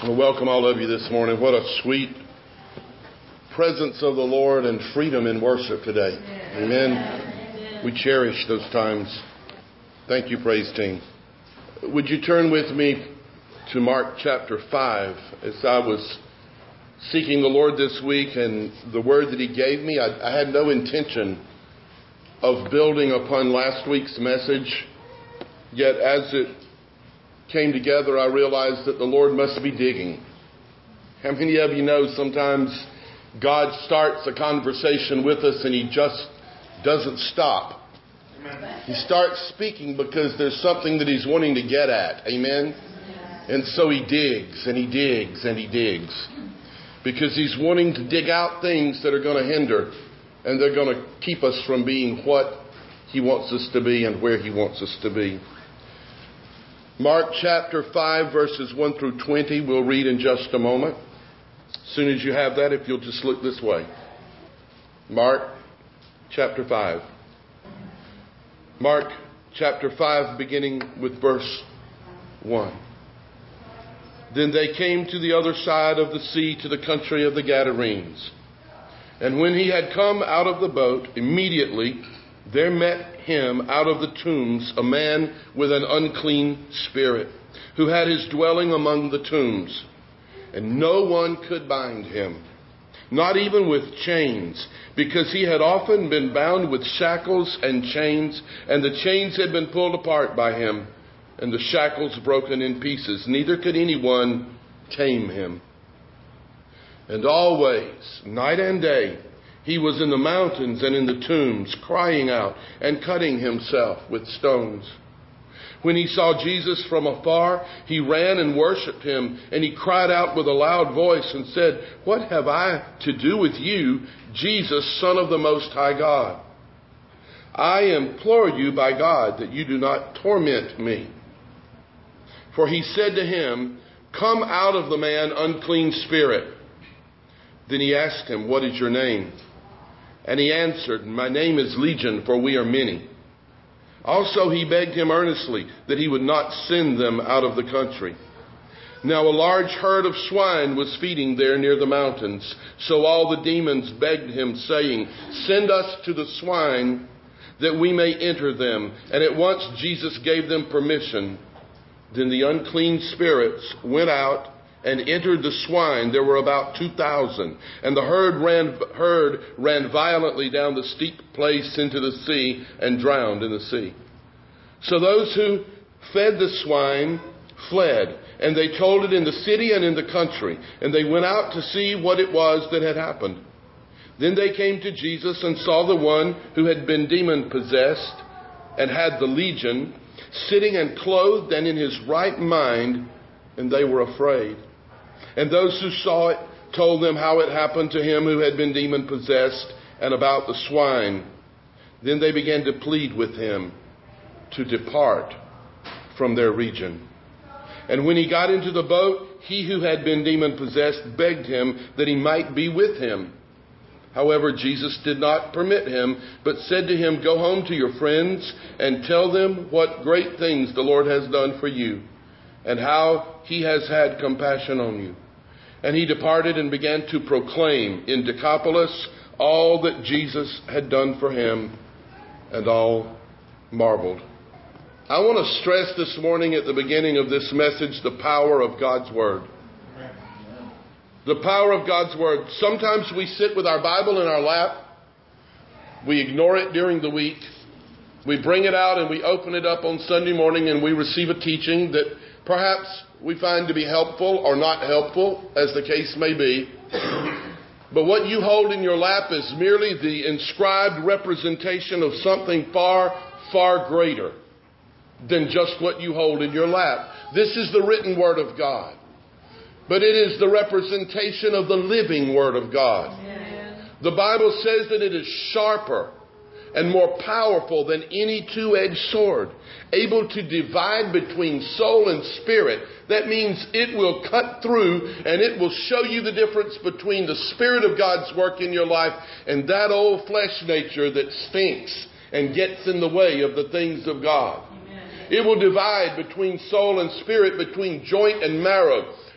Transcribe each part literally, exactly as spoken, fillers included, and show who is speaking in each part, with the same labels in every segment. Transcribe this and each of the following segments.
Speaker 1: I want to welcome all of you this morning. What a sweet presence of the Lord and freedom in worship today. Amen. Amen. We cherish those times. Thank you, praise team. Would you turn with me to Mark chapter five? As I was seeking the Lord this week and the word that He gave me, I, I had no intention of building upon last week's message. Yet as it came together, I realized that the Lord must be digging. How many of you know sometimes God starts a conversation with us and He just doesn't stop? Amen. He starts speaking because there's something that He's wanting to get at. Amen? And so He digs and He digs and He digs. Because He's wanting to dig out things that are going to hinder and they're going to keep us from being what He wants us to be and where He wants us to be. Mark chapter five, verses one through twenty, we'll read in just a moment. As soon as you have that, if you'll just look this way. Mark chapter five. Mark chapter five, beginning with verse one. Then they came to the other side of the sea, to the country of the Gadarenes. And when he had come out of the boat, immediately there met him out of the tombs a man with an unclean spirit, who had his dwelling among the tombs. And no one could bind him, not even with chains, because he had often been bound with shackles and chains, and the chains had been pulled apart by him, and the shackles broken in pieces. Neither could anyone tame him. And always, night and day, he was in the mountains and in the tombs, crying out and cutting himself with stones. When he saw Jesus from afar, he ran and worshipped him, and he cried out with a loud voice and said, "What have I to do with you, Jesus, Son of the Most High God? I implore you by God that you do not torment me." For he said to him, "Come out of the man, unclean spirit." Then he asked him, "What is your name?" And he answered, "My name is Legion, for we are many." Also he begged him earnestly that he would not send them out of the country. Now a large herd of swine was feeding there near the mountains. So all the demons begged him, saying, "Send us to the swine, that we may enter them." And at once Jesus gave them permission. Then the unclean spirits went out and entered the swine. There were about two thousand. And the herd ran, herd ran violently down the steep place into the sea and drowned in the sea. So those who fed the swine fled, and they told it in the city and in the country. And they went out to see what it was that had happened. Then they came to Jesus and saw the one who had been demon-possessed and had the legion, sitting and clothed and in his right mind, and they were afraid. And those who saw it told them how it happened to him who had been demon-possessed and about the swine. Then they began to plead with him to depart from their region. And when he got into the boat, he who had been demon-possessed begged him that he might be with him. However, Jesus did not permit him, but said to him, "Go home to your friends and tell them what great things the Lord has done for you, and how he has had compassion on you." And he departed and began to proclaim in Decapolis all that Jesus had done for him, and all marveled. I want to stress this morning at the beginning of this message the power of God's Word. The power of God's Word. Sometimes we sit with our Bible in our lap. We ignore it during the week. We bring it out and we open it up on Sunday morning and we receive a teaching that perhaps we find to be helpful or not helpful, as the case may be. But what you hold in your lap is merely the inscribed representation of something far, far greater than just what you hold in your lap. This is the written Word of God. But it is the representation of the living Word of God. Amen. The Bible says that it is sharper and more powerful than any two-edged sword, able to divide between soul and spirit. That means it will cut through and it will show you the difference between the Spirit of God's work in your life and that old flesh nature that stinks and gets in the way of the things of God. Amen. It will divide between soul and spirit, between joint and marrow,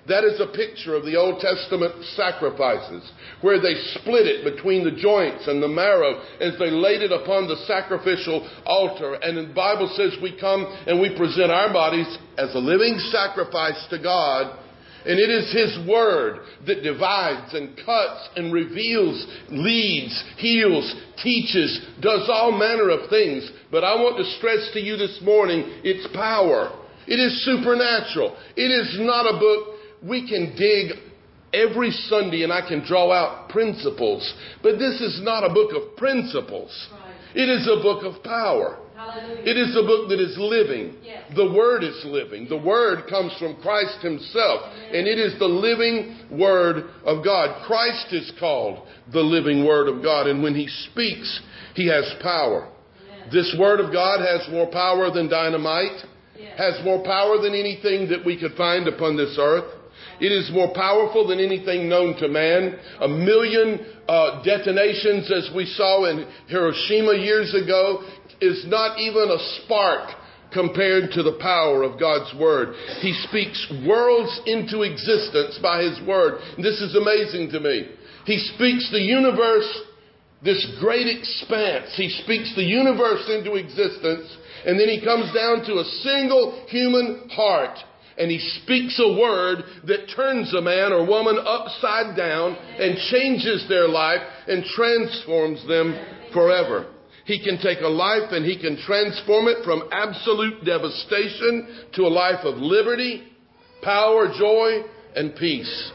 Speaker 1: That is a picture of the Old Testament sacrifices, where they split it between the joints and the marrow as they laid it upon the sacrificial altar. And the Bible says we come and we present our bodies as a living sacrifice to God. And it is His Word that divides and cuts and reveals, leads, heals, teaches, does all manner of things. But I want to stress to you this morning, its power. It is supernatural. It is not a book we can dig every Sunday and I can draw out principles. But this is not a book of principles. It is a book of power. Hallelujah. It is a book that is living. Yes. The Word is living. The Word comes from Christ Himself. Amen. And it is the living Word of God. Christ is called the living Word of God. And when He speaks, He has power. Amen. This Word of God has more power than dynamite. Yes. Has more power than anything that we could find upon this earth. It is more powerful than anything known to man. A million uh, detonations, as we saw in Hiroshima years ago, is not even a spark compared to the power of God's Word. He speaks worlds into existence by His Word. This is amazing to me. He speaks the universe, this great expanse. He speaks the universe into existence, and then He comes down to a single human heart. And He speaks a word that turns a man or woman upside down and changes their life and transforms them forever. He can take a life and He can transform it from absolute devastation to a life of liberty, power, joy, and peace.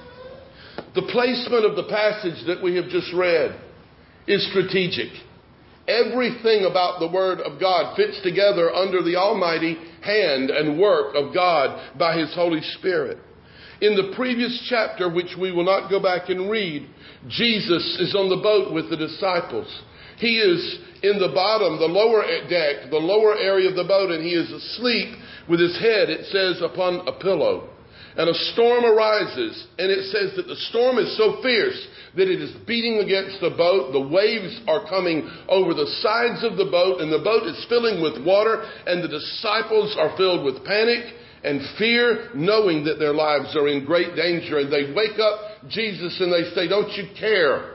Speaker 1: The placement of the passage that we have just read is strategic. Everything about the Word of God fits together under the almighty hand and work of God by His Holy Spirit. In the previous chapter, which we will not go back and read, Jesus is on the boat with the disciples. He is in the bottom, the lower deck, the lower area of the boat, and He is asleep with His head, it says, upon a pillow. And a storm arises, and it says that the storm is so fierce that it is beating against the boat. The waves are coming over the sides of the boat, and the boat is filling with water, and the disciples are filled with panic and fear, knowing that their lives are in great danger. And they wake up Jesus and they say, "Don't you care?"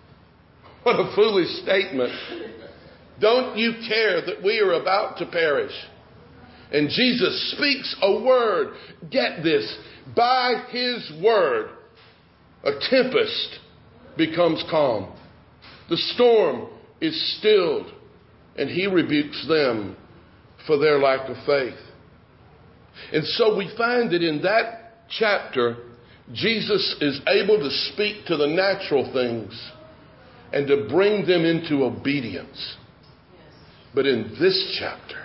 Speaker 1: What a foolish statement. Don't you care that we are about to perish? And Jesus speaks a word. Get this. By His word, a tempest becomes calm. The storm is stilled, and He rebukes them for their lack of faith. And so we find that in that chapter, Jesus is able to speak to the natural things and to bring them into obedience. But in this chapter,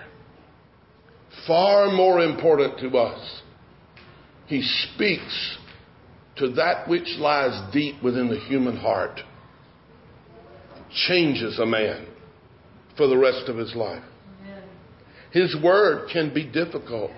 Speaker 1: far more important to us, He speaks to that which lies deep within the human heart. Changes a man for the rest of his life. Amen. His word can be difficult.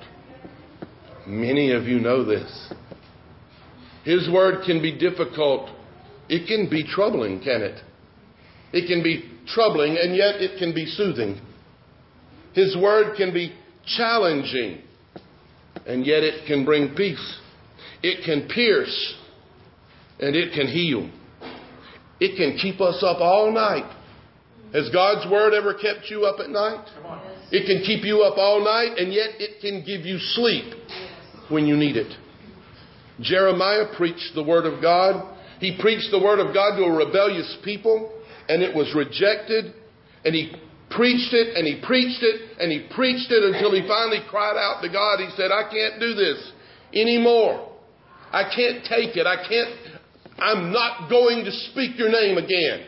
Speaker 1: Many of you know this. His word can be difficult. It can be troubling, can it? It can be troubling, and yet it can be soothing. His word can be challenging, and yet it can bring peace. It can pierce, and it can heal. It can keep us up all night. Has God's word ever kept you up at night? It can keep you up all night, and yet it can give you sleep when you need it. Jeremiah preached the word of God. He preached the word of God to a rebellious people, and it was rejected. And he preached it, and he preached it, and he preached it until he finally cried out to God. He said, "I can't do this anymore. I can't take it. I can't, I'm not going to speak your name again."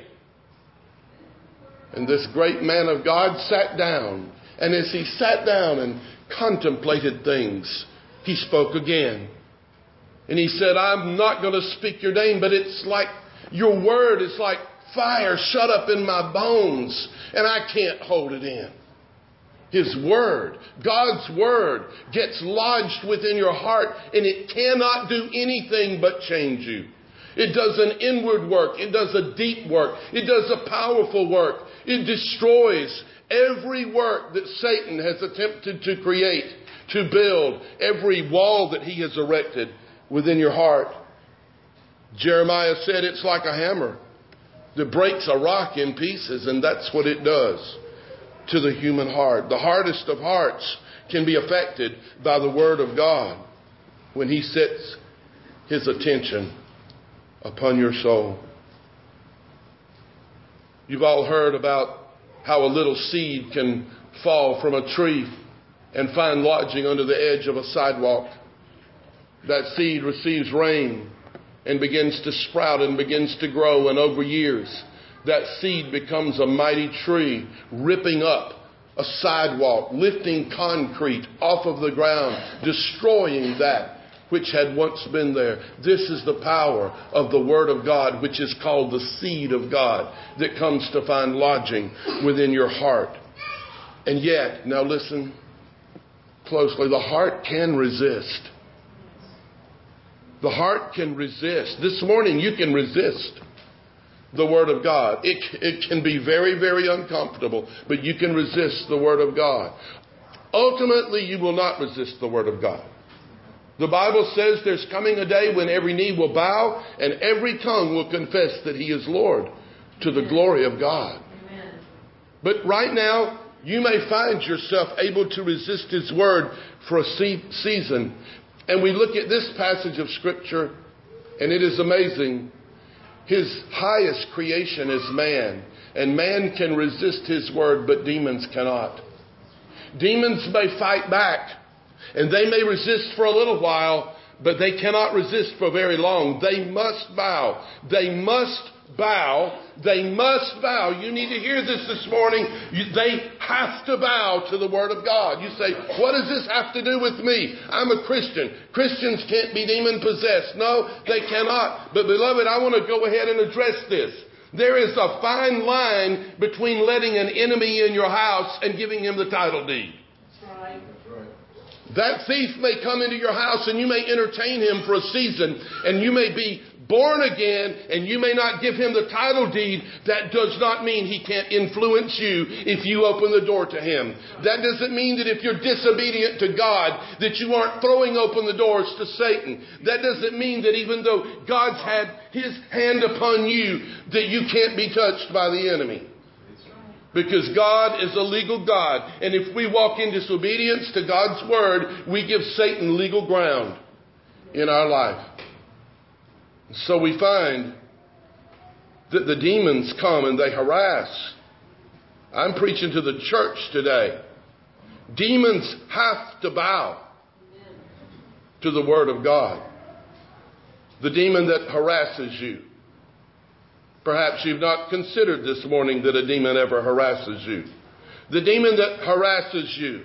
Speaker 1: And this great man of God sat down. And as he sat down and contemplated things, he spoke again. And he said, "I'm not going to speak your name, but it's like your word is like fire shut up in my bones, and I can't hold it in." His word, God's word, gets lodged within your heart, and it cannot do anything but change you. It does an inward work. It does a deep work. It does a powerful work. It destroys every work that Satan has attempted to create, to build, every wall that he has erected within your heart. Jeremiah said it's like a hammer that breaks a rock in pieces, and that's what it does to the human heart. The hardest of hearts can be affected by the Word of God when He sets His attention upon your soul. You've all heard about how a little seed can fall from a tree and find lodging under the edge of a sidewalk. That seed receives rain and begins to sprout and begins to grow, and over years that seed becomes a mighty tree, ripping up a sidewalk, lifting concrete off of the ground, destroying that which had once been there. This is the power of the Word of God, which is called the seed of God, that comes to find lodging within your heart. And yet, now listen closely, the heart can resist. The heart can resist. This morning you can resist the Word of God. It, it can be very, very uncomfortable, but you can resist the Word of God. Ultimately, you will not resist the Word of God. The Bible says there's coming a day when every knee will bow and every tongue will confess that He is Lord, to the glory of God. Amen. But right now, you may find yourself able to resist His Word for a season. And we look at this passage of Scripture, and it is amazing. His highest creation is man, and man can resist His Word, but demons cannot. Demons may fight back, and they may resist for a little while, but they cannot resist for very long. They must bow. They must bow. They must bow. You need to hear this this morning. You, they have to bow to the Word of God. You say, what does this have to do with me? I'm a Christian. Christians can't be demon possessed. No, they cannot. But beloved, I want to go ahead and address this. There is a fine line between letting an enemy in your house and giving him the title deed. That thief may come into your house and you may entertain him for a season, and you may be born again and you may not give him the title deed. That does not mean he can't influence you if you open the door to him. That doesn't mean that if you're disobedient to God that you aren't throwing open the doors to Satan. That doesn't mean that even though God's had His hand upon you that you can't be touched by the enemy. Because God is a legal God. And if we walk in disobedience to God's Word, we give Satan legal ground in our life. So we find that the demons come and they harass. I'm preaching to the church today. Demons have to bow to the Word of God. The demon that harasses you. Perhaps you've not considered this morning that a demon ever harasses you. The demon that harasses you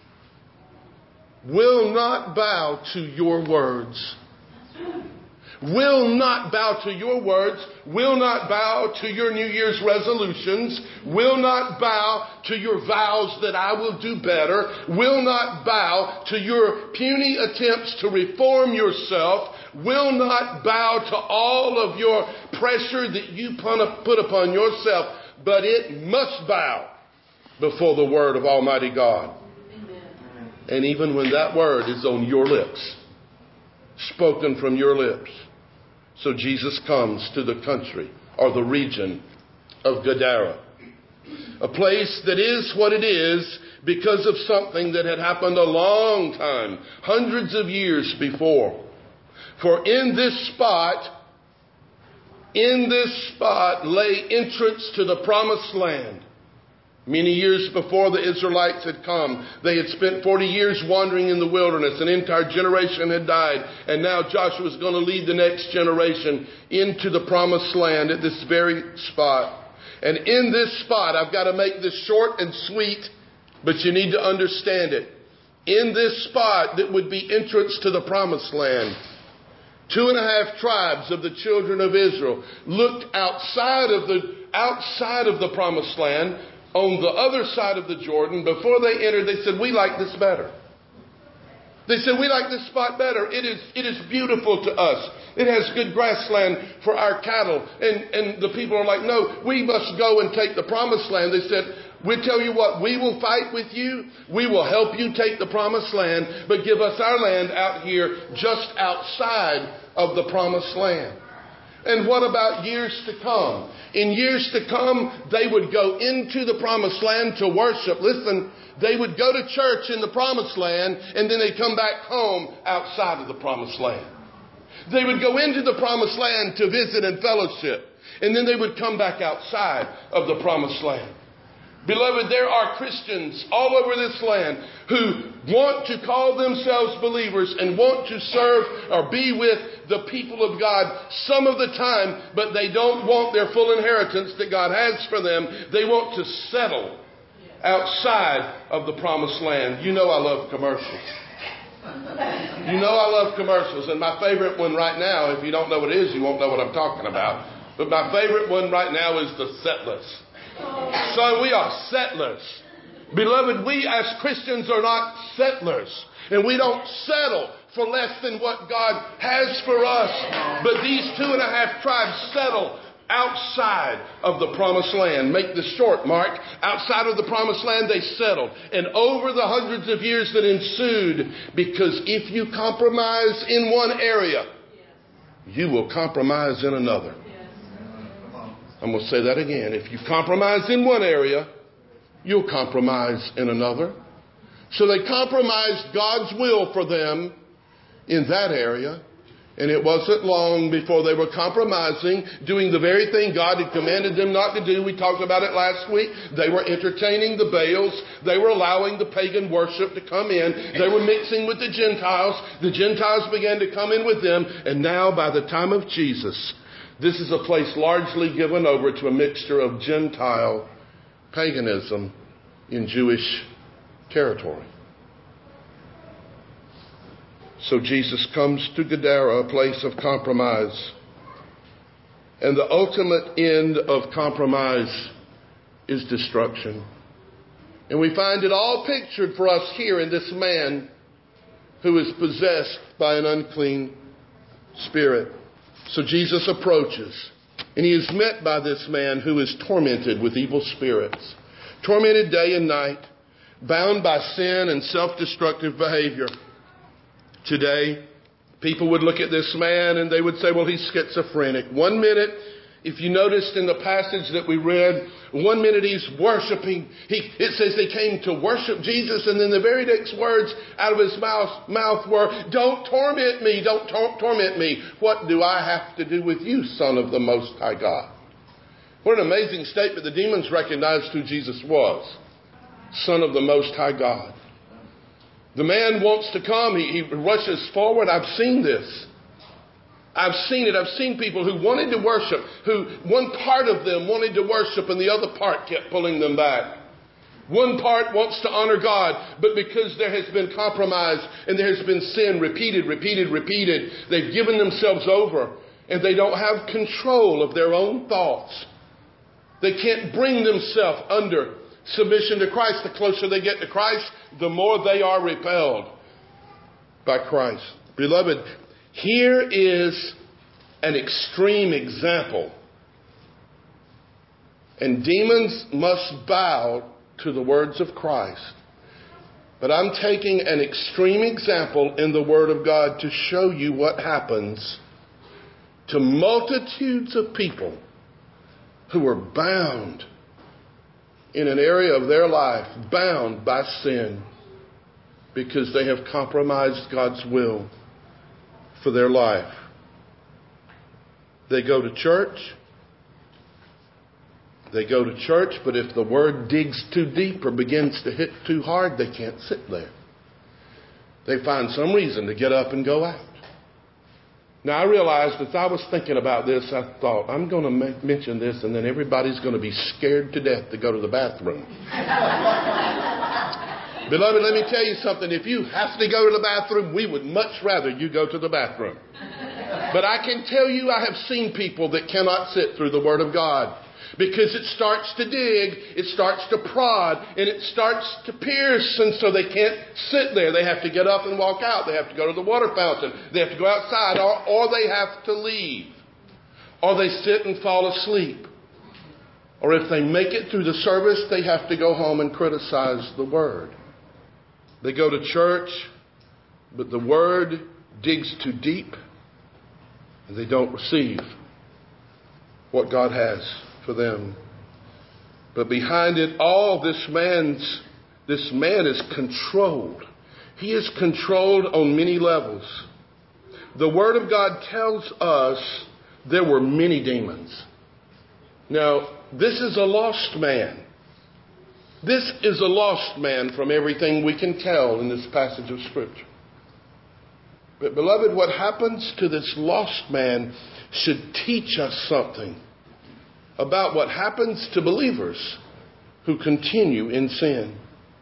Speaker 1: will not bow to your words. Will not bow to your words. Will not bow to your New Year's resolutions. Will not bow to your vows that I will do better. Will not bow to your puny attempts to reform yourself. Will not bow to all of your pressure that you put upon yourself, but it must bow before the Word of Almighty God. Amen. And even when that word is on your lips, spoken from your lips. So Jesus comes to the country or the region of Gadara, a place that is what it is because of something that had happened a long time, hundreds of years before. For in this spot, in this spot lay entrance to the promised land. Many years before the Israelites had come, they had spent forty years wandering in the wilderness. An entire generation had died. And now Joshua was going to lead the next generation into the promised land at this very spot. And in this spot, I've got to make this short and sweet, but you need to understand it. In this spot that would be entrance to the promised land, two and a half tribes of the children of Israel looked outside of the outside of the promised land, on the other side of the Jordan. Before they entered, they said, we like this better. They said, we like this spot better. It is, it is beautiful to us. It has good grassland for our cattle. And, and the people are like, no, we must go and take the promised land. They said, We tell you what, we will fight with you. We will help you take the promised land, but give us our land out here just outside of the promised land. And what about years to come? In years to come, they would go into the promised land to worship. Listen, they would go to church in the promised land, and then they'd come back home outside of the promised land. They would go into the promised land to visit and fellowship, and then they would come back outside of the promised land. Beloved, there are Christians all over this land who want to call themselves believers and want to serve or be with the people of God some of the time, but they don't want their full inheritance that God has for them. They want to settle outside of the promised land. You know I love commercials. You know I love commercials. And my favorite one right now, if you don't know what it is, you won't know what I'm talking about. But my favorite one right now is the Settlers. So we are settlers. Beloved, we as Christians are not settlers. And we don't settle for less than what God has for us. But these two and a half tribes settle outside of the promised land. Make this short, Mark. Outside of the promised land, they settled. And over the hundreds of years that ensued, because if you compromise in one area, you will compromise in another. I'm going to say that again. If you compromise in one area, you'll compromise in another. So they compromised God's will for them in that area. And it wasn't long before they were compromising, doing the very thing God had commanded them not to do. We talked about it last week. They were entertaining the Baals. They were allowing the pagan worship to come in. They were mixing with the Gentiles. The Gentiles began to come in with them. And now, by the time of Jesus, this is a place largely given over to a mixture of Gentile paganism in Jewish territory. So Jesus comes to Gadara, a place of compromise. And the ultimate end of compromise is destruction. And we find it all pictured for us here in this man who is possessed by an unclean spirit. So Jesus approaches, and he is met by this man who is tormented with evil spirits, tormented day and night, bound by sin and self-destructive behavior. Today, people would look at this man and they would say, well, he's schizophrenic. One minute, if you noticed in the passage that we read, one minute he's worshiping. He, it says they came to worship Jesus, and then the very next words out of his mouth, mouth were, don't torment me, don't tor- torment me. What do I have to do with you, Son of the Most High God? What an amazing statement. The demons recognized who Jesus was. Son of the Most High God. The man wants to come. He, he rushes forward. I've seen this. I've seen it. I've seen people who wanted to worship, who one part of them wanted to worship and the other part kept pulling them back. One part wants to honor God, but because there has been compromise and there has been sin repeated, repeated, repeated, they've given themselves over and they don't have control of their own thoughts. They can't bring themselves under submission to Christ. The closer they get to Christ, the more they are repelled by Christ. Beloved, here is an extreme example. And demons must bow to the words of Christ. But I'm taking an extreme example in the Word of God to show you what happens to multitudes of people who are bound in an area of their life, bound by sin, because they have compromised God's will for their life. They go to church. They go to church, but if the word digs too deep or begins to hit too hard, they can't sit there. They find some reason to get up and go out. Now, I realized as I was thinking about this, I thought, I'm going to make, mention this, and then everybody's going to be scared to death to go to the bathroom. Beloved, let me tell you something. If you have to go to the bathroom, we would much rather you go to the bathroom. But I can tell you I have seen people that cannot sit through the Word of God. Because it starts to dig, it starts to prod, and it starts to pierce, and so they can't sit there. They have to get up and walk out. They have to go to the water fountain. They have to go outside, or, or they have to leave. Or they sit and fall asleep. Or if they make it through the service, they have to go home and criticize the Word. They go to church, but the Word digs too deep, and they don't receive what God has for them. But behind it all, this man's, this man is controlled. He is controlled on many levels. The Word of God tells us there were many demons. Now, this is a lost man. This is a lost man from everything we can tell in this passage of Scripture. But beloved, what happens to this lost man should teach us something about what happens to believers who continue in sin.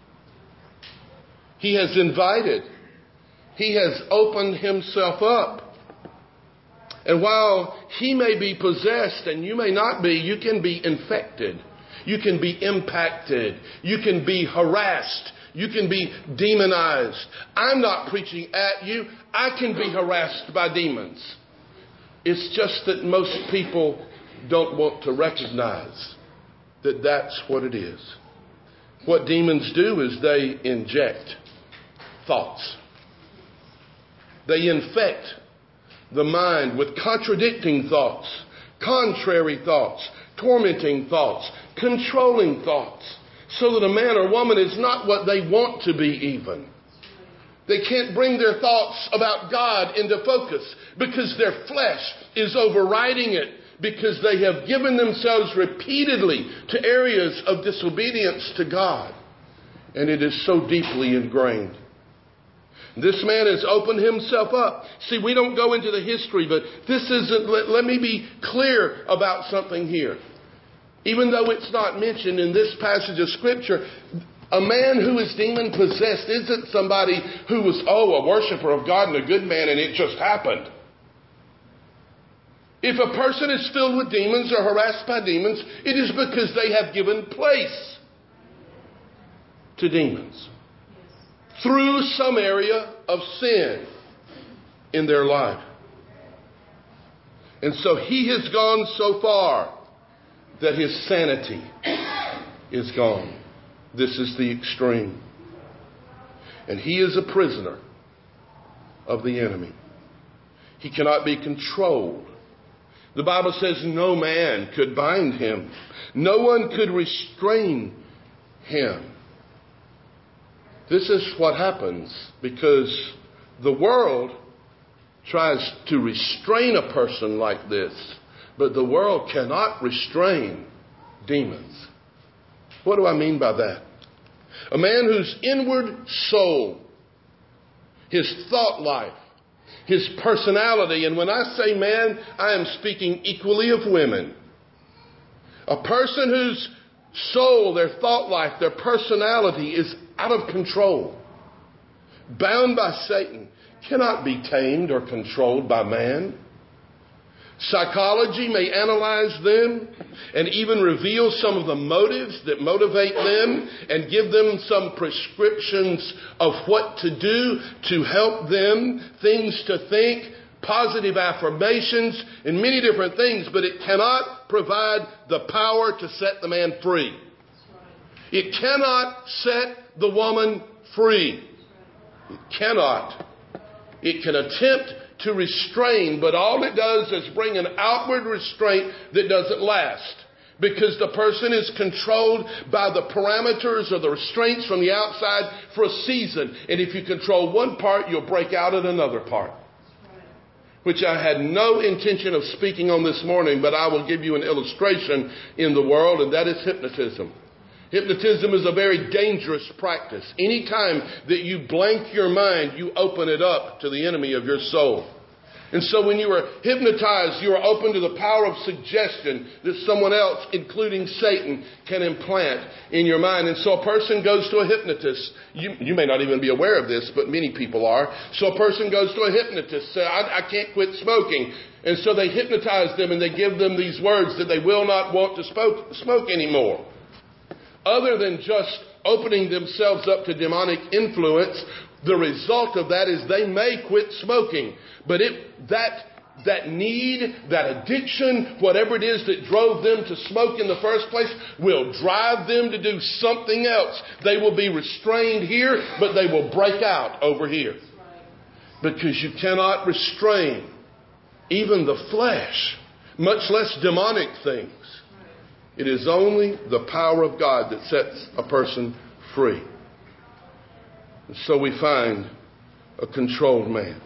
Speaker 1: He has invited. He has opened himself up. And while he may be possessed and you may not be, you can be infected. You can be impacted. You can be harassed. You can be demonized. I'm not preaching at you. I can be harassed by demons. It's just that most people don't want to recognize that that's what it is. What demons do is they inject thoughts. They infect the mind with contradicting thoughts, contrary thoughts, tormenting thoughts, controlling thoughts, so that a man or woman is not what they want to be even. They can't bring their thoughts about God into focus because their flesh is overriding it, because they have given themselves repeatedly to areas of disobedience to God. And it is so deeply ingrained. This man has opened himself up. See, we don't go into the history, but this isn't, let, let me be clear about something here. Even though it's not mentioned in this passage of Scripture, a man who is demon-possessed isn't somebody who was, oh, a worshiper of God and a good man and it just happened. If a person is filled with demons or harassed by demons, it is because they have given place to demons through some area of sin in their life. And so he has gone so far that his sanity is gone. This is the extreme. And he is a prisoner of the enemy. He cannot be controlled. The Bible says no man could bind him. No one could restrain him. This is what happens because the world tries to restrain a person like this, but the world cannot restrain demons. What do I mean by that? A man whose inward soul, his thought life, his personality, and when I say man, I am speaking equally of women. A person whose soul, their thought life, their personality is out of control, bound by Satan, cannot be tamed or controlled by man. Psychology may analyze them and even reveal some of the motives that motivate them and give them some prescriptions of what to do to help them, things to think, positive affirmations, and many different things, but it cannot provide the power to set the man free. It cannot set the woman free. It cannot. It can attempt to restrain, but all it does is bring an outward restraint that doesn't last. Because the person is controlled by the parameters or the restraints from the outside for a season. And if you control one part, you'll break out in another part. Which I had no intention of speaking on this morning, but I will give you an illustration in the world, and that is hypnotism. Hypnotism is a very dangerous practice. Anytime that you blank your mind, you open it up to the enemy of your soul. And so when you are hypnotized, you are open to the power of suggestion that someone else, including Satan, can implant in your mind. And so a person goes to a hypnotist. You, you may not even be aware of this, but many people are. So a person goes to a hypnotist, say, I, I can't quit smoking. And so they hypnotize them and they give them these words that they will not want to smoke, smoke anymore. Other than just opening themselves up to demonic influence, the result of that is they may quit smoking. But it, that that need, that addiction, whatever it is that drove them to smoke in the first place, will drive them to do something else. They will be restrained here, but they will break out over here. Because you cannot restrain even the flesh, much less demonic things. It is only the power of God that sets a person free. And so we find a controlled man.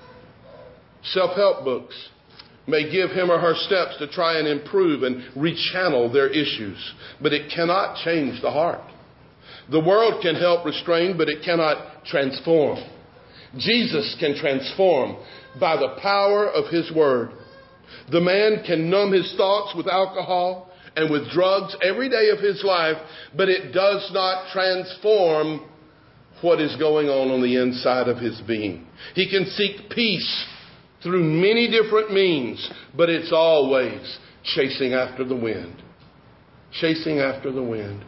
Speaker 1: Self-help books may give him or her steps to try and improve and rechannel their issues, but it cannot change the heart. The world can help restrain, but it cannot transform. Jesus can transform by the power of His Word. The man can numb his thoughts with alcohol and with drugs every day of his life, but it does not transform what is going on on the inside of his being. He can seek peace through many different means, but it's always chasing after the wind. Chasing after the wind.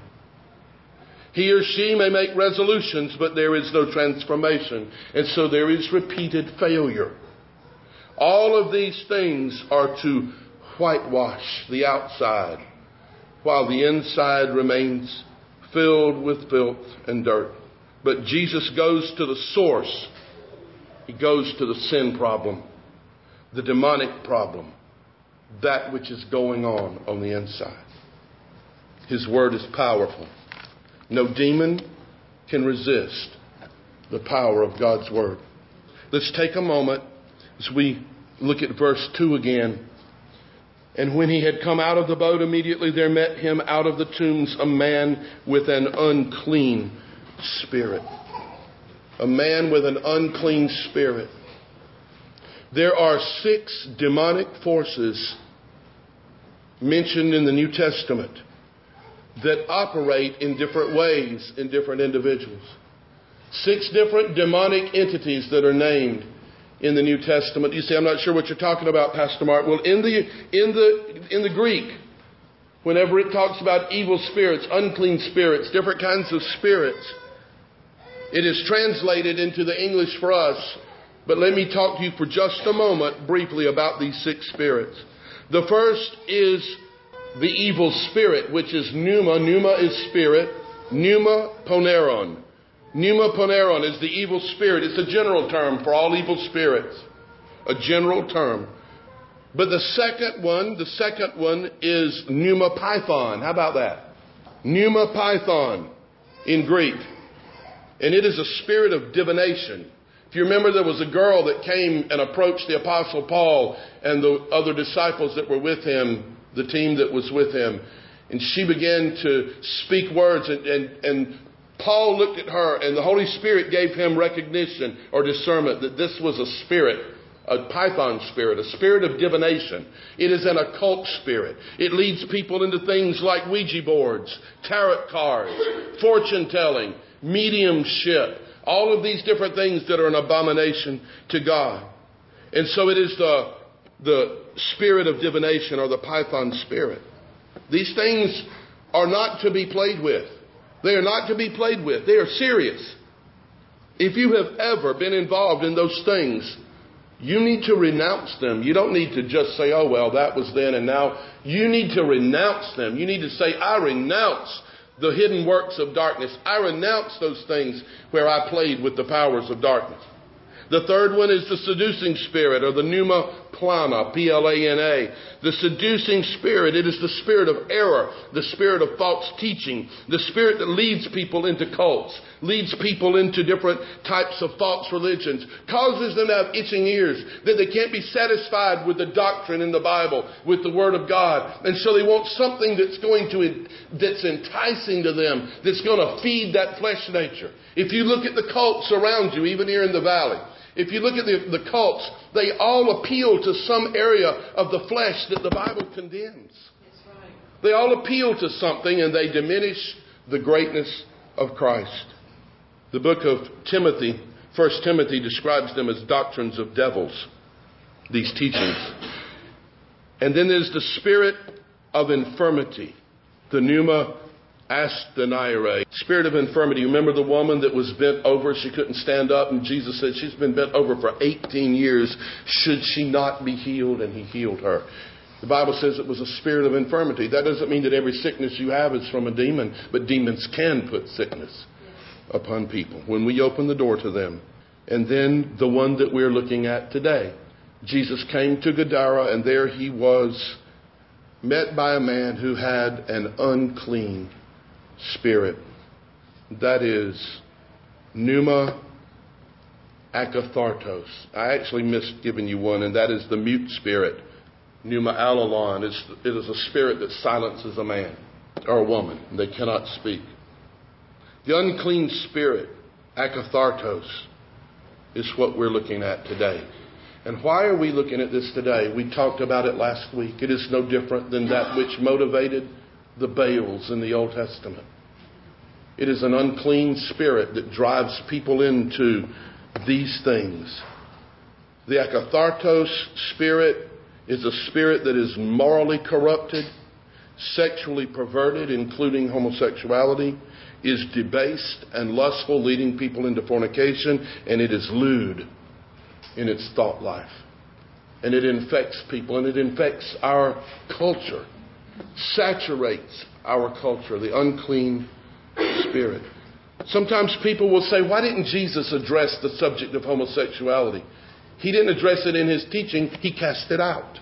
Speaker 1: He or she may make resolutions, but there is no transformation. And so there is repeated failure. All of these things are to whitewash the outside, while the inside remains filled with filth and dirt. But Jesus goes to the source. He goes to the sin problem, the demonic problem, that which is going on on the inside. His Word is powerful. No demon can resist the power of God's Word. Let's take a moment as we look at verse two again. And when he had come out of the boat, immediately there met him out of the tombs a man with an unclean spirit. A man with an unclean spirit. There are six demonic forces mentioned in the New Testament that operate in different ways in different individuals. Six different demonic entities that are named in the New Testament. You say, I'm not sure what you're talking about, Pastor Mark. Well, in the in the in the Greek, whenever it talks about evil spirits, unclean spirits, different kinds of spirits, it is translated into the English for us. But let me talk to you for just a moment briefly about these six spirits. The first is the evil spirit, which is pneuma. Pneuma is spirit. Pneuma poneron. Pneuma poneron is the evil spirit. It's a general term for all evil spirits. A general term. But the second one, the second one is pneuma python. How about that? Pneuma python in Greek. And it is a spirit of divination. If you remember, there was a girl that came and approached the Apostle Paul and the other disciples that were with him, the team that was with him. And she began to speak words, and, and, and Paul looked at her, and the Holy Spirit gave him recognition or discernment that this was a spirit, a python spirit, a spirit of divination. It is an occult spirit. It leads people into things like Ouija boards, tarot cards, fortune telling, mediumship, all of these different things that are an abomination to God. And so it is the, the spirit of divination, or the python spirit. These things are not to be played with. They are not to be played with. They are serious. If you have ever been involved in those things, you need to renounce them. You don't need to just say, oh, well, that was then and now. You need to renounce them. You need to say, I renounce the hidden works of darkness. I renounce those things where I played with the powers of darkness. The third one is the seducing spirit, or the pneuma plana, P L A N A. The seducing spirit, it is the spirit of error, the spirit of false teaching, the spirit that leads people into cults, leads people into different types of false religions, causes them to have itching ears, that they can't be satisfied with the doctrine in the Bible, with the Word of God. And so they want something that's going to, that's enticing to them, that's going to feed that flesh nature. If you look at the cults around you, even here in the valley, if you look at the, the cults, they all appeal to some area of the flesh that the Bible condemns. That's right. They all appeal to something, and they diminish the greatness of Christ. The book of Timothy, First Timothy, describes them as doctrines of devils, these teachings. And then there's the spirit of infirmity, the pneuma asthenaire, spirit of infirmity. Remember the woman that was bent over? She couldn't stand up, and Jesus said, she's been bent over for eighteen years. Should she not be healed? And he healed her. The Bible says it was a spirit of infirmity. That doesn't mean that every sickness you have is from a demon, but demons can put sickness upon people when we open the door to them. And then the one that we're looking at today. Jesus came to Gadara, and there he was met by a man who had an unclean spirit. That is pneuma akathartos. I actually missed giving you one, and that is the mute spirit. Pneuma alalon. It's, it is a spirit that silences a man or a woman. They cannot speak. The unclean spirit, akathartos, is what we're looking at today. And why are we looking at this today? We talked about it last week. It is no different than that which motivated the Baals in the Old Testament. It is an unclean spirit that drives people into these things. The akathartos spirit is a spirit that is morally corrupted, sexually perverted, including homosexuality, is debased and lustful, leading people into fornication, and it is lewd in its thought life. And it infects people, and it infects our culture, saturates our culture, the unclean spirit. Sometimes people will say, why didn't Jesus address the subject of homosexuality? He didn't address it in his teaching. He cast it out.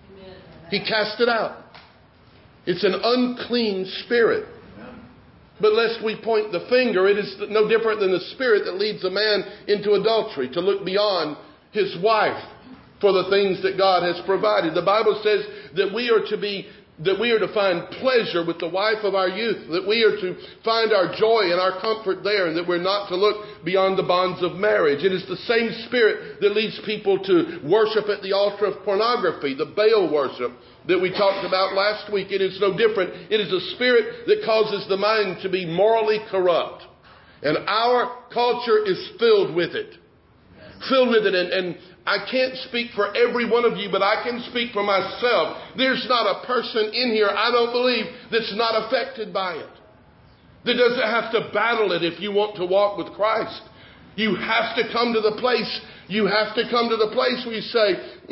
Speaker 1: He cast it out. It's an unclean spirit. But lest we point the finger, it is no different than the spirit that leads a man into adultery, to look beyond his wife for the things that God has provided. The Bible says that we are to be that we are to find pleasure with the wife of our youth, that we are to find our joy and our comfort there, and that we're not to look beyond the bonds of marriage. It is the same spirit that leads people to worship at the altar of pornography, the Baal worship that we talked about last week. It is no different. It is a spirit that causes the mind to be morally corrupt. And our culture is filled with it. Filled with it. And, and I can't speak for every one of you, but I can speak for myself. There's not a person in here, I don't believe, that's not affected by it. That doesn't have to battle it if you want to walk with Christ. You have to come to the place, you have to come to the place where you say,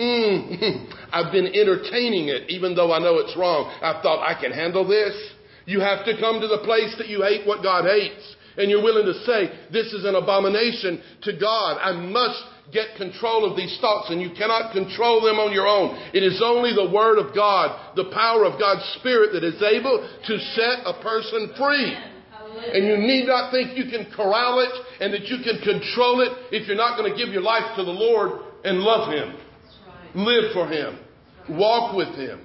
Speaker 1: mm, I've been entertaining it, even though I know it's wrong. I thought I can handle this. You have to come to the place that you hate what God hates. And you're willing to say, this is an abomination to God. I must get control of these thoughts, and you cannot control them on your own. It is only the Word of God, the power of God's Spirit, that is able to set a person free. And you need not think you can corral it and that you can control it if you're not going to give your life to the Lord and love Him. Live for Him. Walk with Him.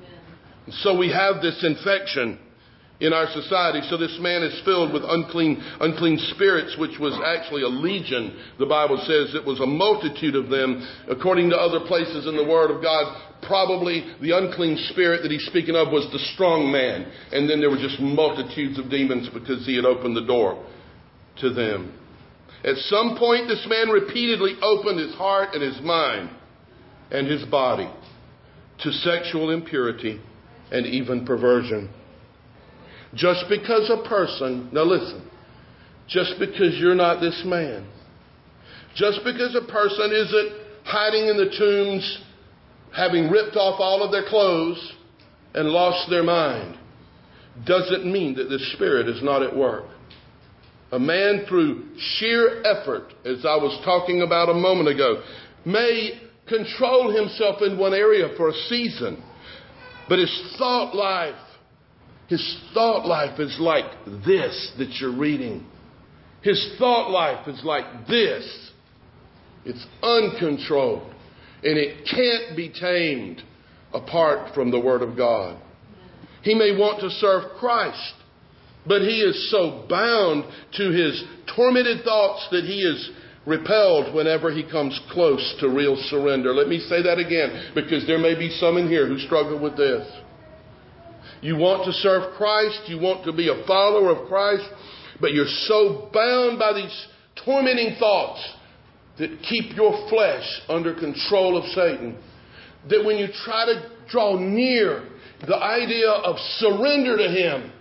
Speaker 1: So we have this infection in our society. So this man is filled with unclean unclean spirits, which was actually a legion. The Bible says it was a multitude of them. According to other places in the Word of God, probably the unclean spirit that he's speaking of was the strong man. And then there were just multitudes of demons because he had opened the door to them. At some point, this man repeatedly opened his heart and his mind and his body to sexual impurity and even perversion. Just because a person, now listen, just because you're not this man, just because a person isn't hiding in the tombs, having ripped off all of their clothes and lost their mind, doesn't mean that the Spirit is not at work. A man, through sheer effort, as I was talking about a moment ago, may control himself in one area for a season, but his thought life, his thought life is like this that you're reading. His thought life is like this. It's uncontrolled. And it can't be tamed apart from the Word of God. He may want to serve Christ, but he is so bound to his tormented thoughts that he is repelled whenever he comes close to real surrender. Let me say that again, because there may be some in here who struggle with this. You want to serve Christ, you want to be a follower of Christ, but you're so bound by these tormenting thoughts that keep your flesh under control of Satan, that when you try to draw near the idea of surrender to Him,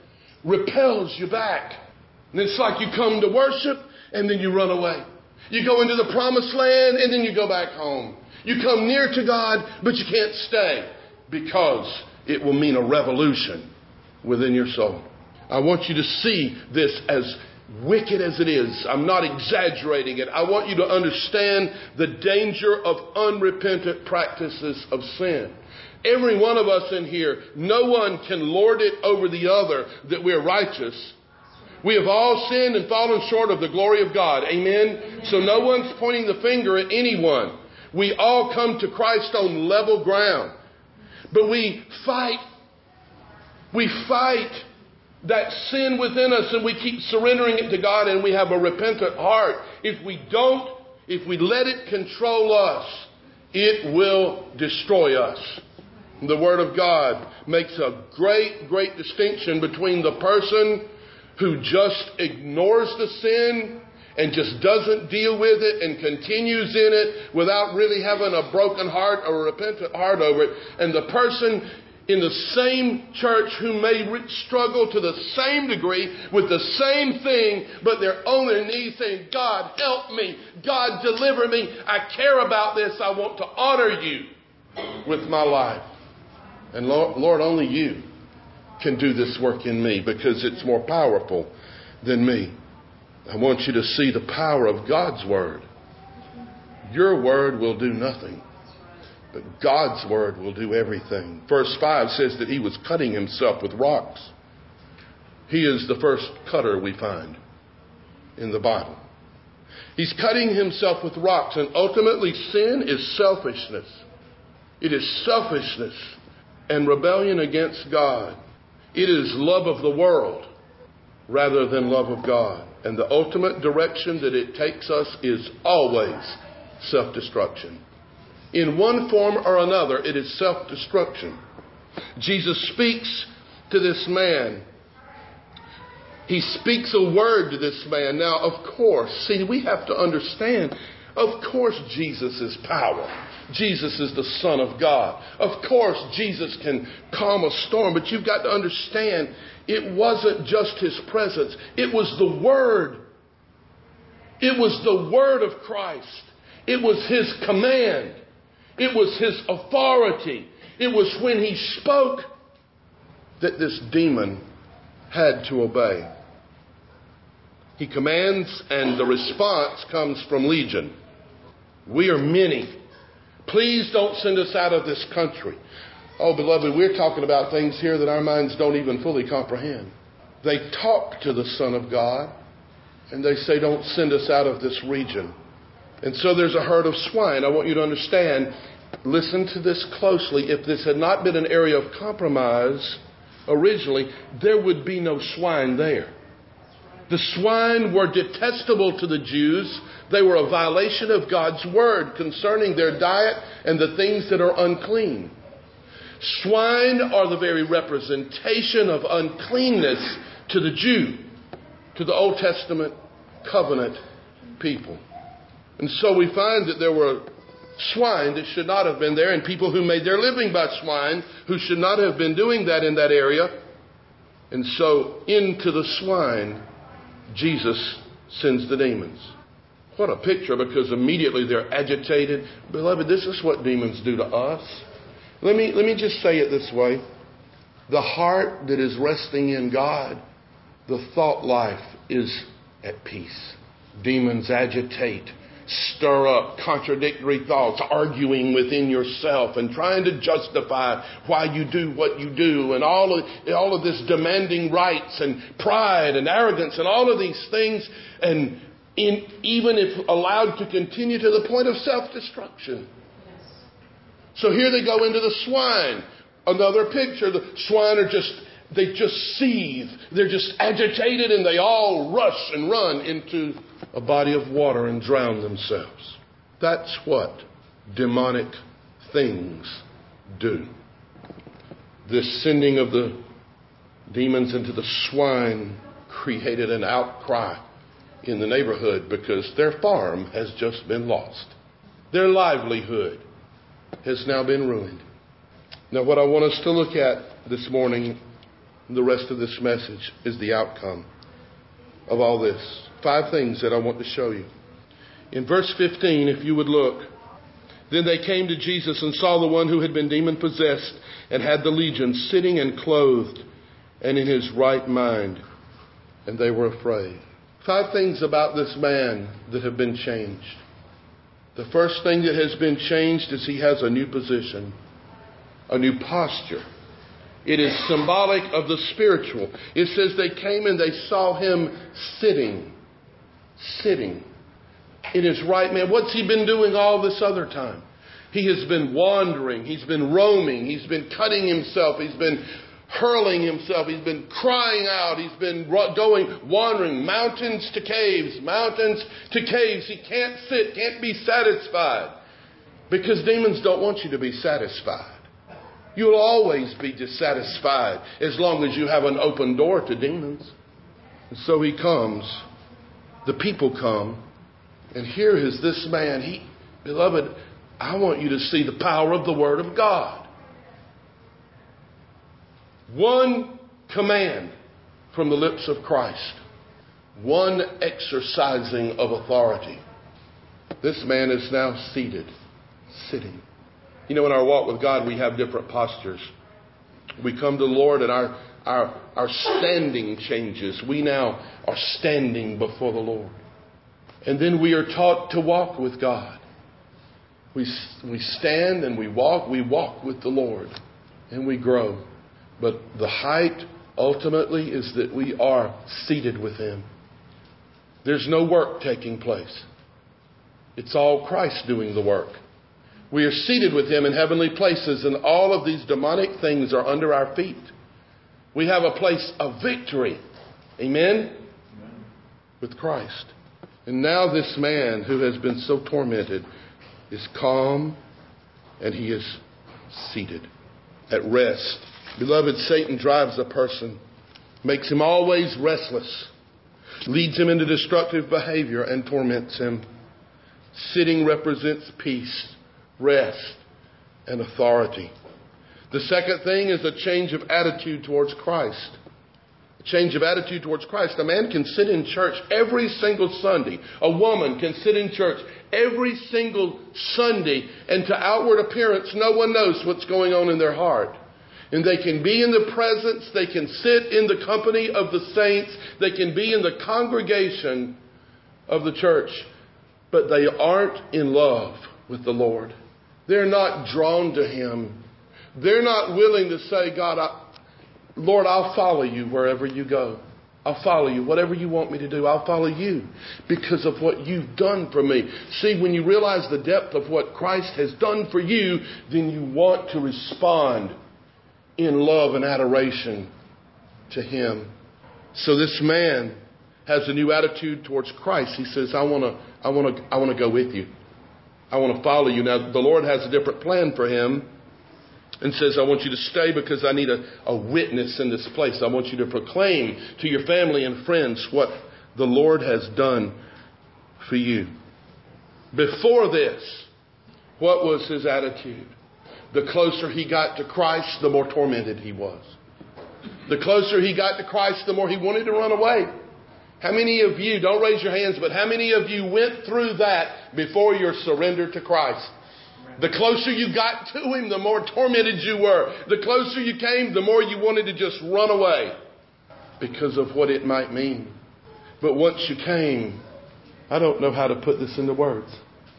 Speaker 1: repels you back. And it's like you come to worship and then you run away. You go into the promised land and then you go back home. You come near to God, but you can't stay because it will mean a revolution within your soul. I want you to see this as wicked as it is. I'm not exaggerating it. I want you to understand the danger of unrepentant practices of sin. Every one of us in here, no one can lord it over the other that we're righteous. We have all sinned and fallen short of the glory of God. Amen? Amen. So no one's pointing the finger at anyone. We all come to Christ on level ground. But we fight. We fight that sin within us, and we keep surrendering it to God, and we have a repentant heart. If we don't, if we let it control us, it will destroy us. The Word of God makes a great, great distinction between the person who just ignores the sin and just doesn't deal with it and continues in it without really having a broken heart or a repentant heart over it, and the person in the same church who may struggle to the same degree with the same thing, but they're on their knees saying, God, help me. God, deliver me. I care about this. I want to honor you with my life. And Lord, Lord, only you can do this work in me because it's more powerful than me. I want you to see the power of God's word. Your word will do nothing, but God's word will do everything. Verse five says that he was cutting himself with rocks. He is the first cutter we find in the Bible. He's cutting himself with rocks, and ultimately sin is selfishness. It is selfishness and rebellion against God. It is love of the world rather than love of God. And the ultimate direction that it takes us is always self-destruction. In one form or another, it is self-destruction. Jesus speaks to this man. He speaks a word to this man. Now, of course, see, we have to understand, of course Jesus is power. Jesus is the Son of God. Of course Jesus can calm a storm, but you've got to understand it wasn't just his presence. It was the Word. It was the Word of Christ. It was his command. It was his authority. It was when he spoke that this demon had to obey. He commands, and the response comes from Legion. We are many. Please don't send us out of this country. Oh, beloved, we're talking about things here that our minds don't even fully comprehend. They talk to the Son of God, and they say, don't send us out of this region. And so there's a herd of swine. I want you to understand, listen to this closely. If this had not been an area of compromise originally, there would be no swine there. The swine were detestable to the Jews. They were a violation of God's word concerning their diet and the things that are unclean. Swine are the very representation of uncleanness to the Jew, to the Old Testament covenant people. And so we find that there were swine that should not have been there, and people who made their living by swine who should not have been doing that in that area. And so into the swine, Jesus sends the demons. What a picture, because immediately they're agitated. Beloved, this is what demons do to us. Let me, let me just say it this way. The heart that is resting in God, the thought life is at peace. Demons agitate, stir up contradictory thoughts, arguing within yourself and trying to justify why you do what you do, and all of, all of this demanding rights and pride and arrogance and all of these things, and in, even if allowed to continue to the point of self-destruction. So here they go into the swine. Another picture. The swine are just, they just seethe. They're just agitated, and they all rush and run into a body of water and drown themselves. That's what demonic things do. This sending of the demons into the swine created an outcry in the neighborhood because their farm has just been lost. Their livelihood has now been ruined. Now, what I want us to look at this morning The rest of this message is the outcome of all this. Five things that I want to show you. In verse fifteen, if you would look, then they came to Jesus and saw the one who had been demon-possessed and had the legion sitting and clothed and in his right mind, and they were afraid. Five things about this man that have been changed. The first thing that has been changed is he has a new position, a new posture. It is symbolic of the spiritual. It says they came and they saw him sitting, sitting in his right mind. What's he been doing all this other time? He has been wandering. He's been roaming. He's been cutting himself. He's been hurling himself. He's been crying out. He's been going, wandering mountains to caves, mountains to caves. He can't sit, can't be satisfied, because demons don't want you to be satisfied. You'll always be dissatisfied as long as you have an open door to demons. And so he comes. The people come. And here is this man. He, beloved, I want you to see the power of the Word of God. One command from the lips of Christ. One exercising of authority. This man is now seated, sitting. You know, in our walk with God, we have different postures. We come to the Lord and our, our, our standing changes. We now are standing before the Lord. And then we are taught to walk with God. We, we stand and we walk. We walk with the Lord and we grow. But the height ultimately is that we are seated with Him. There's no work taking place. It's all Christ doing the work. We are seated with Him in heavenly places, and all of these demonic things are under our feet. We have a place of victory. Amen? Amen. With Christ. And now this man who has been so tormented is calm, and he is seated at rest. Beloved, Satan drives a person, makes him always restless, leads him into destructive behavior, and torments him. Sitting represents peace, rest, and authority. The second thing is a change of attitude towards Christ. A change of attitude towards Christ. A man can sit in church every single Sunday. A woman can sit in church every single Sunday, and to outward appearance, no one knows what's going on in their heart. And they can be in the presence, they can sit in the company of the saints, they can be in the congregation of the church, but they aren't in love with the Lord. They're not drawn to Him. They're not willing to say, God, I, Lord, I'll follow you wherever you go. I'll follow you. Whatever you want me to do, I'll follow you because of what you've done for me. See, when you realize the depth of what Christ has done for you, then you want to respond in love and adoration to Him. So this man has a new attitude towards Christ. He says, I want to, I want to, I want to go with you. I want to follow you. Now, the Lord has a different plan for him and says, I want you to stay because I need a, a witness in this place. I want you to proclaim to your family and friends what the Lord has done for you. Before this, what was his attitude? The closer he got to Christ, the more tormented he was. The closer he got to Christ, the more he wanted to run away. How many of you, don't raise your hands, but how many of you went through that before your surrender to Christ? The closer you got to Him, the more tormented you were. The closer you came, the more you wanted to just run away because of what it might mean. But once you came, I don't know how to put this into words.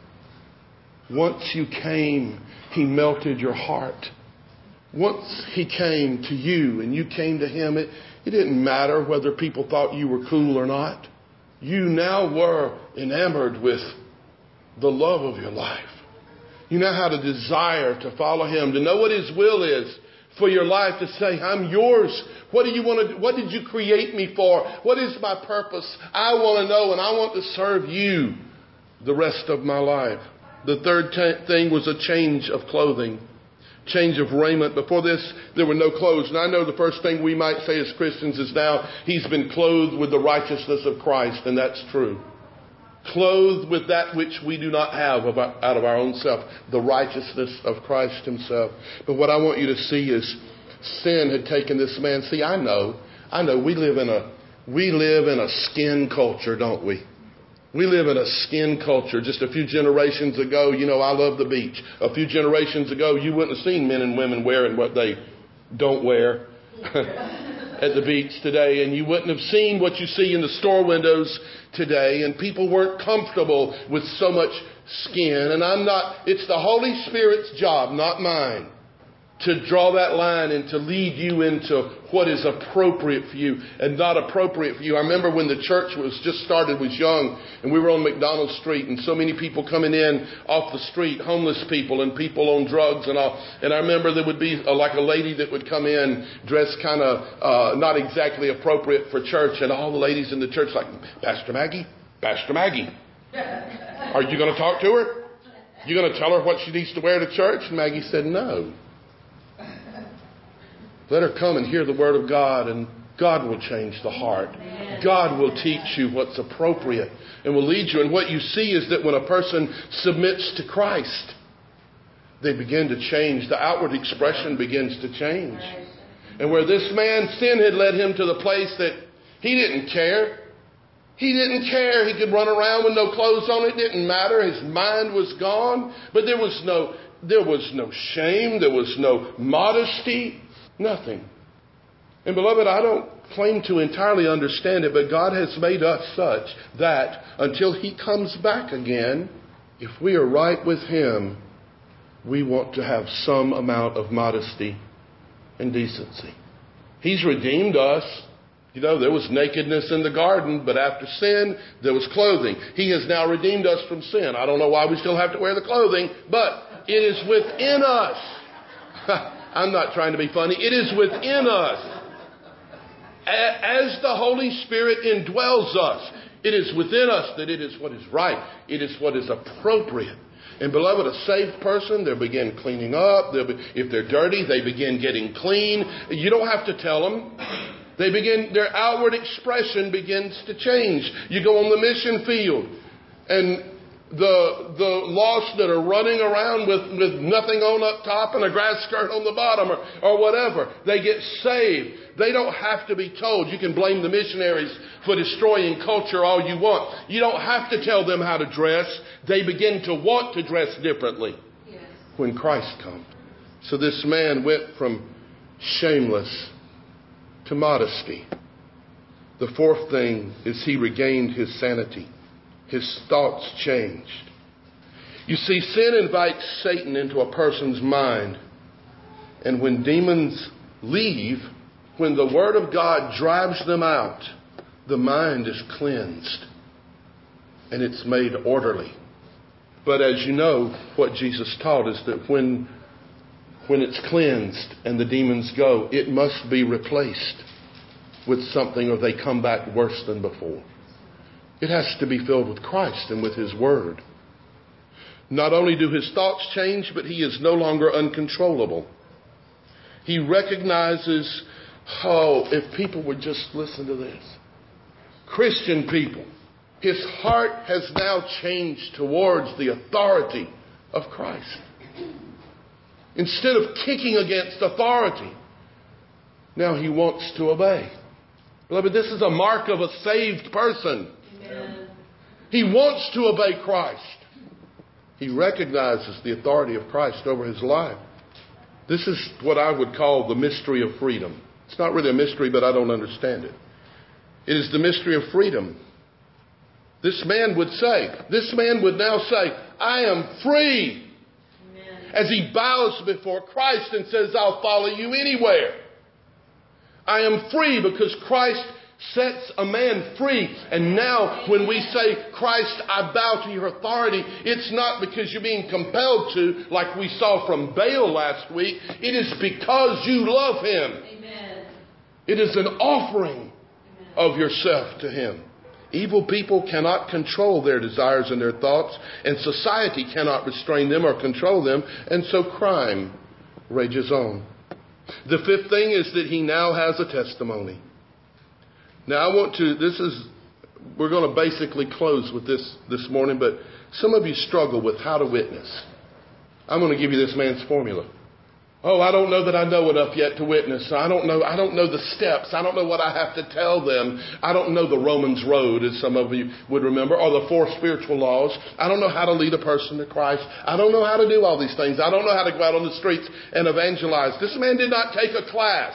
Speaker 1: Once you came, He melted your heart. Once He came to you and you came to Him, it, it didn't matter whether people thought you were cool or not. You now were enamored with the love of your life. You now had a desire to follow Him, to know what His will is for your life, to say, I'm yours. What do you want to do? What did you create me for? What is my purpose? I want to know, and I want to serve you the rest of my life. The third t- thing was a change of clothing, change of raiment. Before this, there were no clothes. And I know the first thing we might say as Christians is now, he's been clothed with the righteousness of Christ, and that's true. Clothed with that which we do not have out of our own self, the righteousness of Christ Himself. But what I want you to see is sin had taken this man. See, I know, I know we live in a, we live in a skin culture, don't we? We live in a skin culture. Just a few generations ago, you know, I love the beach. A few generations ago, you wouldn't have seen men and women wearing what they don't wear at the beach today. And you wouldn't have seen what you see in the store windows today. And people weren't comfortable with so much skin. And I'm not, it's the Holy Spirit's job, not mine, to draw that line and to lead you into what is appropriate for you and not appropriate for you. I remember when the church was just started, was young, and we were on McDonald Street, and so many people coming in off the street, homeless people and people on drugs and all. And I remember there would be a, like a lady that would come in dressed kind of uh, not exactly appropriate for church, and all the ladies in the church like, Pastor Maggie, Pastor Maggie, are you going to talk to her? You going to tell her what she needs to wear to church? And Maggie said, no. Let her come and hear the Word of God, and God will change the heart. God will teach you what's appropriate and will lead you. And what you see is that when a person submits to Christ, they begin to change. The outward expression begins to change. And where this man, sin had led him to the place that he didn't care. He didn't care. He could run around with no clothes on. It didn't matter. His mind was gone. But there was no, there was no shame. There was no modesty. Nothing. And beloved, I don't claim to entirely understand it, but God has made us such that until He comes back again, if we are right with Him, we want to have some amount of modesty and decency. He's redeemed us. You know, there was nakedness in the garden, but after sin, there was clothing. He has now redeemed us from sin. I don't know why we still have to wear the clothing, but it is within us. I'm not trying to be funny. It is within us. As the Holy Spirit indwells us, it is within us that it is what is right. It is what is appropriate. And beloved, a saved person, they'll begin cleaning up. They'll be, if they're dirty, they begin getting clean. You don't have to tell them. They begin, their outward expression begins to change. You go on the mission field, and the the lost that are running around with, with nothing on up top and a grass skirt on the bottom or, or whatever, they get saved. They don't have to be told. You can blame the missionaries for destroying culture all you want. You don't have to tell them how to dress. They begin to want to dress differently yes. when Christ comes. So this man went from shameless to modesty. The fourth thing is he regained his sanity. His thoughts changed. You see, sin invites Satan into a person's mind. And when demons leave, when the Word of God drives them out, the mind is cleansed. And it's made orderly. But as you know, what Jesus taught is that when, when it's cleansed and the demons go, it must be replaced with something or they come back worse than before. It has to be filled with Christ and with His Word. Not only do his thoughts change, but he is no longer uncontrollable. He recognizes, oh, if people would just listen to this. Christian people, his heart has now changed towards the authority of Christ. Instead of kicking against authority, now he wants to obey. Beloved, this is a mark of a saved person. Amen. He wants to obey Christ. He recognizes the authority of Christ over his life. This is what I would call the mystery of freedom. It's not really a mystery, but I don't understand it. It is the mystery of freedom. This man would say, this man would now say, I am free. Amen. As he bows before Christ and says, I'll follow you anywhere. I am free because Christ sets a man free. And now when we say, Christ, I bow to your authority, it's not because you're being compelled to, like we saw from Baal last week. It is because you love him. Amen. It is an offering of yourself to him. Evil people cannot control their desires and their thoughts, and society cannot restrain them or control them, and so crime rages on. The fifth thing is that he now has a testimony. Now I want to, this is, we're going to basically close with this this morning, but some of you struggle with how to witness. I'm going to give you this man's formula. Oh, I don't know that I know enough yet to witness. I don't know. I don't know the steps. I don't know what I have to tell them. I don't know the Romans road, as some of you would remember, or the four spiritual laws. I don't know how to lead a person to Christ. I don't know how to do all these things. I don't know how to go out on the streets and evangelize. This man did not take a class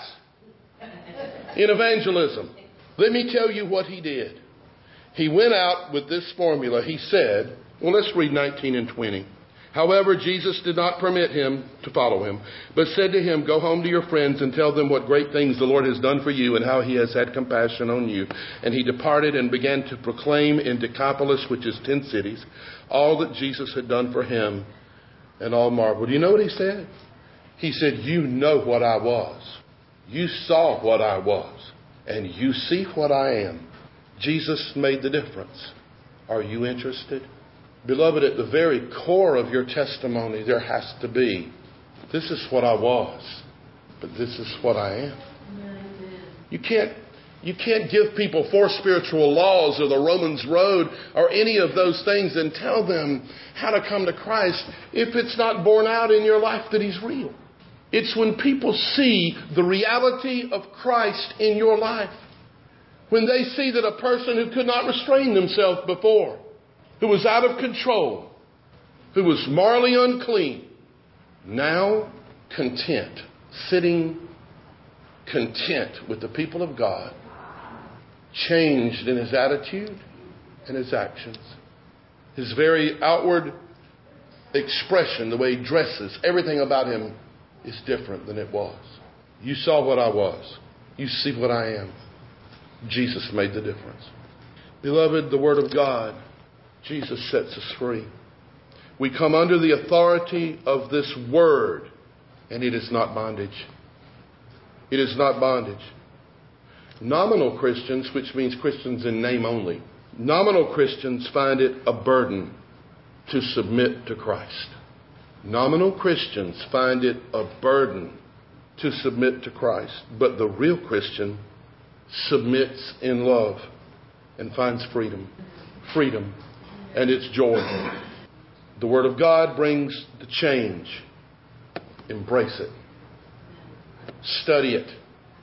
Speaker 1: in evangelism. Let me tell you what he did. He went out with this formula. He said, well, let's read nineteen and twenty. However, Jesus did not permit him to follow him, but said to him, go home to your friends and tell them what great things the Lord has done for you and how he has had compassion on you. And he departed and began to proclaim in Decapolis, which is ten cities, all that Jesus had done for him, and all marveled. You know what he said? He said, you know what I was. You saw what I was, and you see what I am. Jesus made the difference. Are you interested? Beloved, at the very core of your testimony, there has to be, this is what I was, but this is what I am. You can't, you can't give people four spiritual laws or the Romans road or any of those things and tell them how to come to Christ if it's not borne out in your life that he's real. It's when people see the reality of Christ in your life, when they see that a person who could not restrain themselves before, who was out of control, who was morally unclean, now content, sitting content with the people of God, changed in his attitude and his actions. His very outward expression, the way he dresses, everything about him is different than it was. You saw what I was. You see what I am. Jesus made the difference. Beloved, the Word of God, Jesus sets us free. We come under the authority of this Word, and it is not bondage. It is not bondage. Nominal Christians, which means Christians in name only, nominal Christians find it a burden to submit to Christ. Nominal Christians find it a burden to submit to Christ. But the real Christian submits in love and finds freedom. Freedom. And it's joy. The Word of God brings the change. Embrace it. Study it.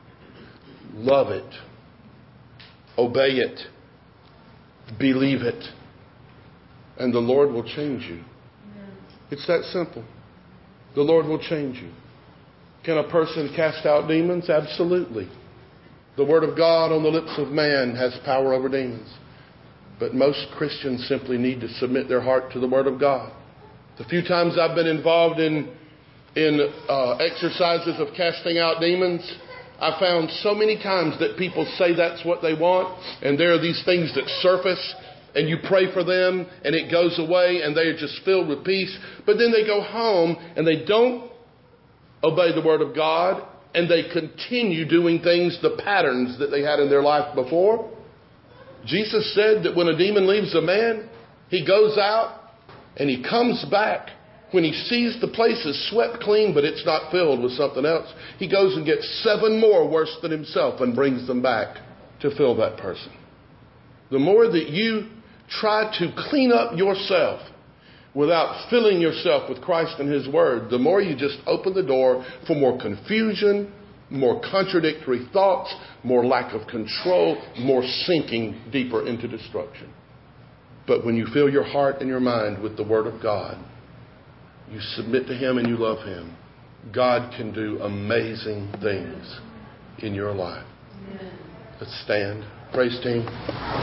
Speaker 1: Love it. Obey it. Believe it. And the Lord will change you. It's that simple. The Lord will change you. Can a person cast out demons? Absolutely. The Word of God on the lips of man has power over demons. But most Christians simply need to submit their heart to the Word of God. The few times I've been involved in, in uh, exercises of casting out demons, I found so many times that people say that's what they want, and there are these things that surface, and you pray for them, and it goes away, and they are just filled with peace. But then they go home, and they don't obey the Word of God, and they continue doing things, the patterns that they had in their life before. Jesus said that when a demon leaves a man, he goes out and he comes back. When he sees the place is swept clean, but it's not filled with something else, he goes and gets seven more worse than himself and brings them back to fill that person. The more that you try to clean up yourself without filling yourself with Christ and His Word, the more you just open the door for more confusion, more contradictory thoughts, more lack of control, more sinking deeper into destruction. But when you fill your heart and your mind with the Word of God, you submit to Him and you love Him, God can do amazing things in your life. Let's stand. Praise team.